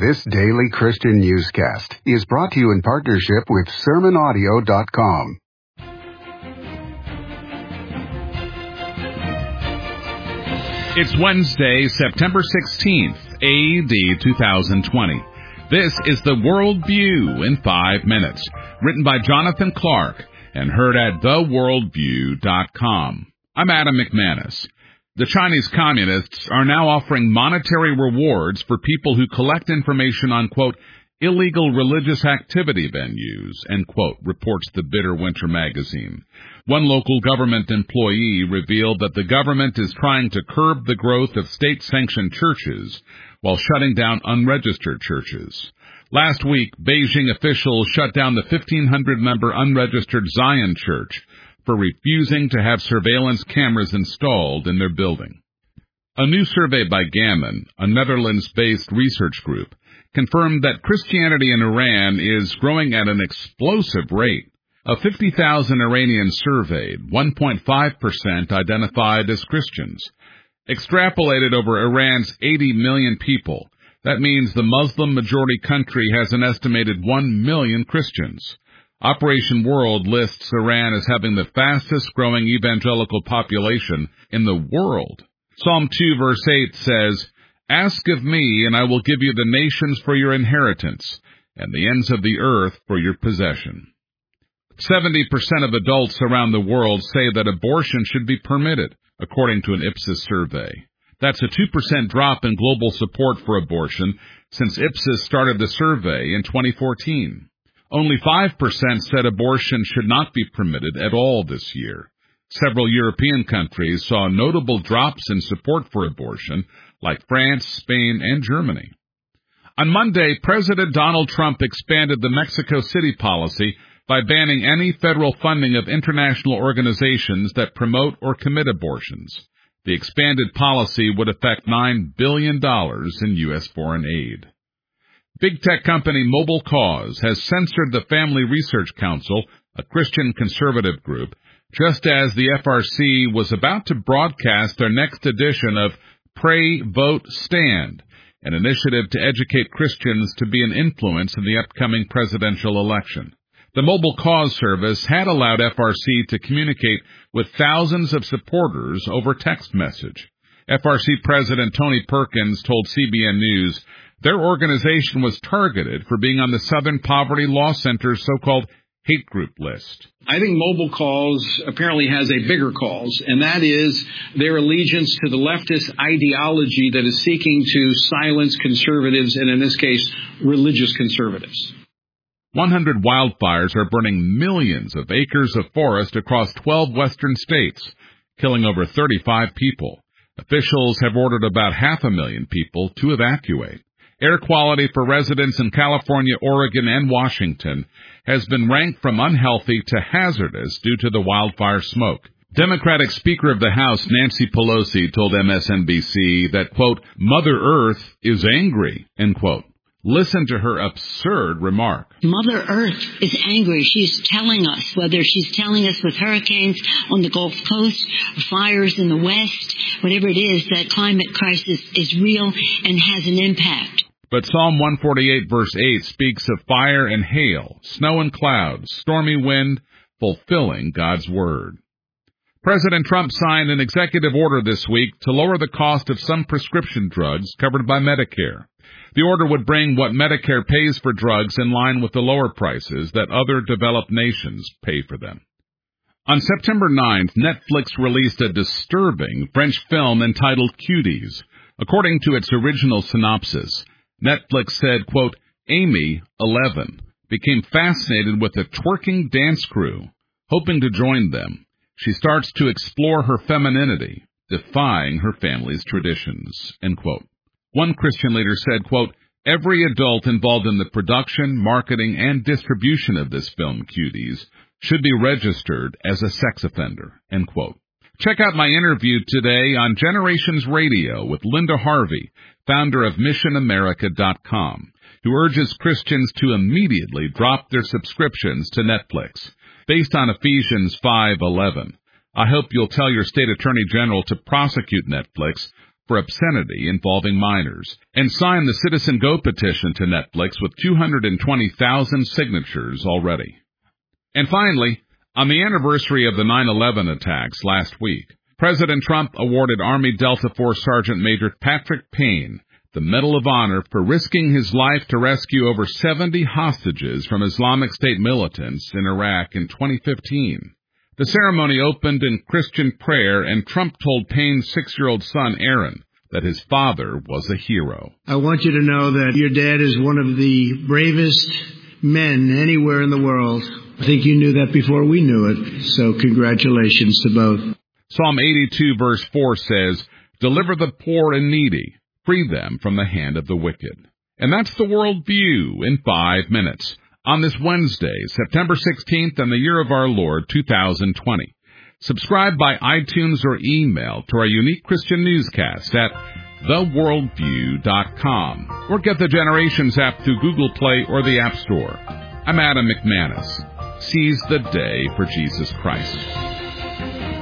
This daily Christian newscast is brought to you in partnership with SermonAudio.com. It's Wednesday, September 16th, AD 2020. This is the World View in 5 minutes, written by Jonathan Clark and heard at theworldview.com. I'm Adam McManus. The Chinese communists are now offering monetary rewards for people who collect information on, quote, illegal religious activity venues, end quote, reports the Bitter Winter magazine. One local government employee revealed that the government is trying to curb the growth of state-sanctioned churches while shutting down unregistered churches. Last week, Beijing officials shut down the 1,500-member unregistered Zion Church for refusing to have surveillance cameras installed in their building. A new survey by Gammon, a Netherlands-based research group, confirmed that Christianity in Iran is growing at an explosive rate. Of 50,000 Iranians surveyed, 1.5% identified as Christians. Extrapolated over Iran's 80 million people, that means the Muslim-majority country has an estimated 1 million Christians. Operation World lists Iran as having the fastest-growing evangelical population in the world. Psalm 2, verse 8 says, "Ask of me, and I will give you the nations for your inheritance, and the ends of the earth for your possession." 70% of adults around the world say that abortion should be permitted, according to an Ipsos survey. That's a 2% drop in global support for abortion since Ipsos started the survey in 2014. Only 5% said abortion should not be permitted at all this year. Several European countries saw notable drops in support for abortion, like France, Spain, and Germany. On Monday, President Donald Trump expanded the Mexico City policy by banning any federal funding of international organizations that promote or commit abortions. The expanded policy would affect $9 billion in U.S. foreign aid. Big tech company Mobile Cause has censored the Family Research Council, a Christian conservative group, just as the FRC was about to broadcast their next edition of Pray, Vote, Stand, an initiative to educate Christians to be an influence in the upcoming presidential election. The Mobile Cause service had allowed FRC to communicate with thousands of supporters over text message. FRC President Tony Perkins told CBN News their organization was targeted for being on the Southern Poverty Law Center's so-called hate group list. I think Mobile Cause apparently has a bigger cause, and that is their allegiance to the leftist ideology that is seeking to silence conservatives, and in this case, religious conservatives. 100 wildfires are burning millions of acres of forest across 12 western states, killing over 35 people. Officials have ordered about 500,000 people to evacuate. Air quality for residents in California, Oregon, and Washington has been ranked from unhealthy to hazardous due to the wildfire smoke. Democratic Speaker of the House Nancy Pelosi told MSNBC that, quote, Mother Earth is angry, end quote. Listen to her absurd remark. Mother Earth is angry. She's telling us, whether she's telling us with hurricanes on the Gulf Coast, fires in the West, whatever it is, that climate crisis is real and has an impact. But Psalm 148 verse 8 speaks of fire and hail, snow and clouds, stormy wind, fulfilling God's word. President Trump signed an executive order this week to lower the cost of some prescription drugs covered by Medicare. The order would bring what Medicare pays for drugs in line with the lower prices that other developed nations pay for them. On September 9th, Netflix released a disturbing French film entitled Cuties. According to its original synopsis, Netflix said, quote, Amy, 11, became fascinated with a twerking dance crew. Hoping to join them, she starts to explore her femininity, defying her family's traditions, end quote. One Christian leader said, quote, every adult involved in the production, marketing, and distribution of this film, Cuties, should be registered as a sex offender, end quote. Check out my interview today on Generations Radio with Linda Harvey, founder of MissionAmerica.com, who urges Christians to immediately drop their subscriptions to Netflix. Based on Ephesians 5:11, I hope you'll tell your state attorney general to prosecute Netflix for obscenity involving minors, and signed the Citizen Go petition to Netflix with 220,000 signatures already. And finally, on the anniversary of the 9/11 attacks last week, President Trump awarded Army Delta Force Sergeant Major Patrick Payne the Medal of Honor for risking his life to rescue over 70 hostages from Islamic State militants in Iraq in 2015. The ceremony opened in Christian prayer, and Trump told Payne's 6-year-old son, Aaron, that his father was a hero. I want you to know that your dad is one of the bravest men anywhere in the world. I think you knew that before we knew it, so congratulations to both. Psalm 82 verse 4 says, "Deliver the poor and needy, free them from the hand of the wicked." And that's the World View in 5 minutes on this Wednesday, September 16th, and the year of our Lord, 2020. Subscribe by iTunes or email to our unique Christian newscast at theworldview.com, or get the Generations app through Google Play or the App Store. I'm Adam McManus. Seize the day for Jesus Christ.